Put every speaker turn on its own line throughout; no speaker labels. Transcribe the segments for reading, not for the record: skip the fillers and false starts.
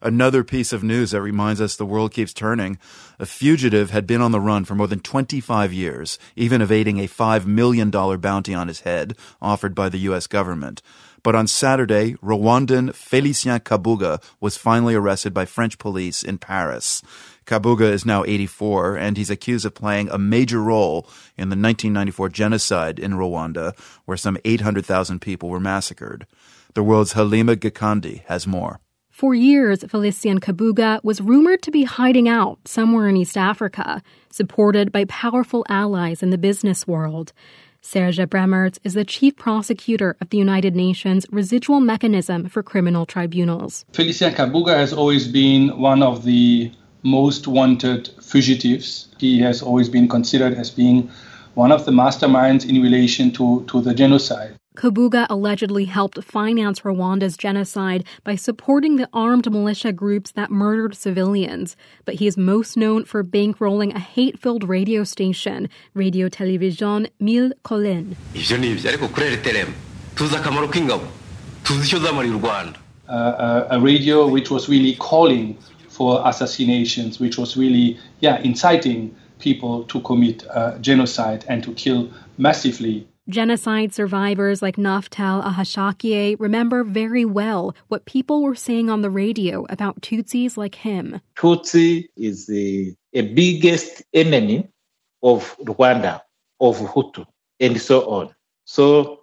Another piece of news that reminds us the world keeps turning. A fugitive had been on the run for more than 25 years, even evading a $5 million bounty on his head offered by the U.S. government. But on Saturday, Rwandan Félicien Kabuga was finally arrested by French police in Paris. Kabuga is now 84, and he's accused of playing a major role in the 1994 genocide in Rwanda, where some 800,000 people were massacred. The world's Halima Gikandi has more.
For years, Félicien Kabuga was rumored to be hiding out somewhere in East Africa, supported by powerful allies in the business world. Serge Bremertz is the chief prosecutor of the United Nations Residual Mechanism for Criminal Tribunals.
Félicien Kabuga has always been one of the most wanted fugitives. He has always been considered as being one of the masterminds in relation to the genocide.
Kabuga allegedly helped finance Rwanda's genocide by supporting the armed militia groups that murdered civilians. But he is most known for bankrolling a hate-filled radio station, Radio Television Mille Collines.
A radio which was really calling for assassinations, which was really, inciting people to commit genocide and to kill massively.
Genocide survivors like Naftal Ahashakie remember very well what people were saying on the radio about Tutsis like him.
Tutsi is the biggest enemy of Rwanda, of Hutu, and so on. So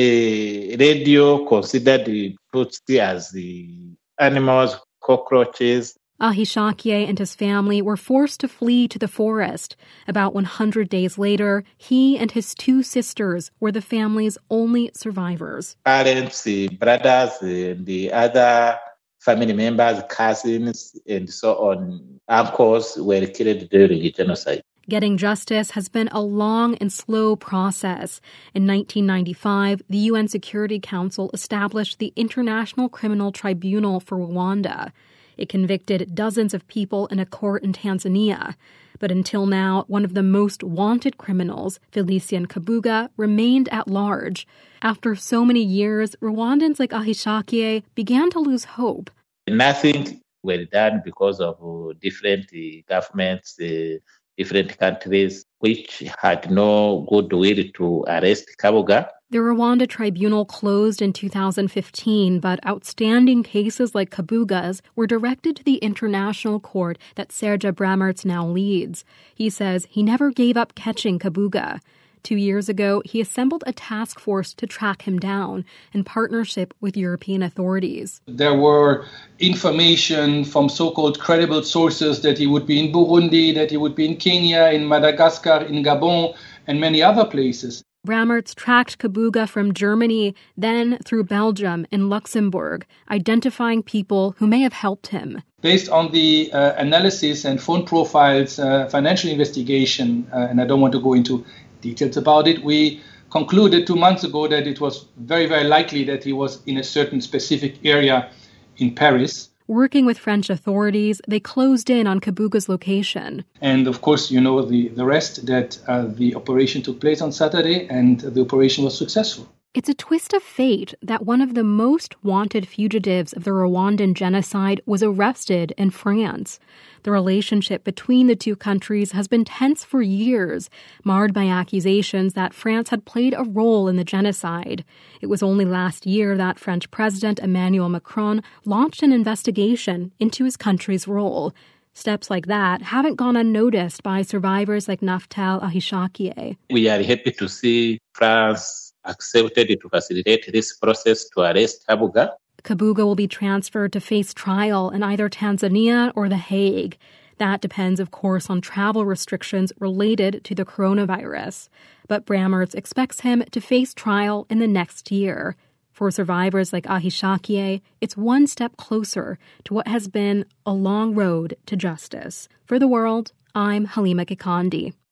the radio considered the Tutsi as the animals, cockroaches.
Ahishakie and his family were forced to flee to the forest. About 100 days later, he and his two sisters were the family's only survivors.
Parents, brothers, and the other family members, cousins, and so on, uncles were killed during the genocide.
Getting justice has been a long and slow process. In 1995, the UN Security Council established the International Criminal Tribunal for Rwanda. It convicted dozens of people in a court in Tanzania. But until now, one of the most wanted criminals, Félicien Kabuga, remained at large. After so many years, Rwandans like Ahishakie began to lose hope.
Nothing was done because of different governments, different countries, which had no goodwill to arrest Kabuga.
The Rwanda tribunal closed in 2015, but outstanding cases like Kabuga's were directed to the international court that Serge Bremertz now leads. He says he never gave up catching Kabuga. 2 years ago, he assembled a task force to track him down in partnership with European authorities.
There were information from so-called credible sources that he would be in Burundi, that he would be in Kenya, in Madagascar, in Gabon, and many other places.
Bremertz tracked Kabuga from Germany, then through Belgium and Luxembourg, identifying people who may have helped him.
Based on the analysis and phone profiles, financial investigation, and I don't want to go into details about it, we concluded 2 months ago that it was very, very likely that he was in a certain specific area in Paris.
Working with French authorities, they closed in on Kabuga's location.
And of course, you know the rest, that the operation took place on Saturday and the operation was successful.
It's a twist of fate that one of the most wanted fugitives of the Rwandan genocide was arrested in France. The relationship between the two countries has been tense for years, marred by accusations that France had played a role in the genocide. It was only last year that French President Emmanuel Macron launched an investigation into his country's role. Steps like that haven't gone unnoticed by survivors like Naftal Ahishakie.
We are happy to see France accepted to facilitate this process to arrest Kabuga.
Kabuga will be transferred to face trial in either Tanzania or The Hague. That depends, of course, on travel restrictions related to the coronavirus. But Bremertz expects him to face trial in the next year. For survivors like Ahishakie, it's one step closer to what has been a long road to justice. For The World, I'm Halima Gikandi.